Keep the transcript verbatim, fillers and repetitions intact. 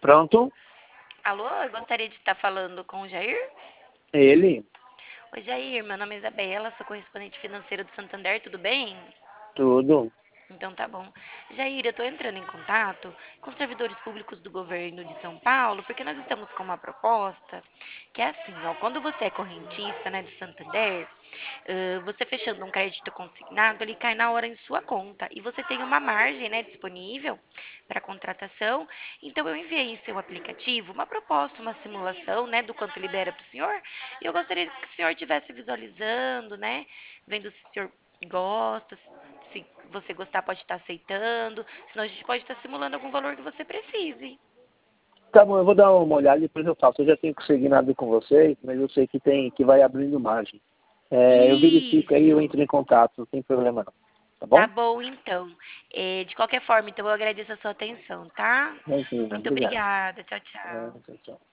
Pronto? Alô, eu gostaria de estar falando com o Jair. Ele? Oi, Jair, meu nome é Isabela, sou correspondente financeira do Santander, tudo bem? Tudo. Então tá bom. Jair, eu estou entrando em contato com os servidores públicos do governo de São Paulo, porque nós estamos com uma proposta que é assim, ó, quando você é correntista, né, do Santander, ãh, você fechando um crédito consignado, ele cai na hora em sua conta e você tem uma margem, né, disponível para contratação. Então eu enviei em seu aplicativo uma proposta, uma simulação, né, do quanto libera para o senhor. E eu gostaria que o senhor estivesse visualizando, né, vendo se o senhor gosta, se você gostar pode estar aceitando, senão a gente pode estar simulando algum valor que você precise. Tá bom, eu vou dar uma olhada e depois eu faço. Eu já tenho consignado com vocês, mas eu sei que tem que vai abrindo margem. É, eu verifico aí e eu Isso. entro em contato, não tem problema não. Tá Tá bom? bom, então. Eh, de qualquer forma, então eu agradeço a sua atenção, tá? Imagina, Muito obrigado. obrigada. Tchau, É, tchau. tchau, tchau.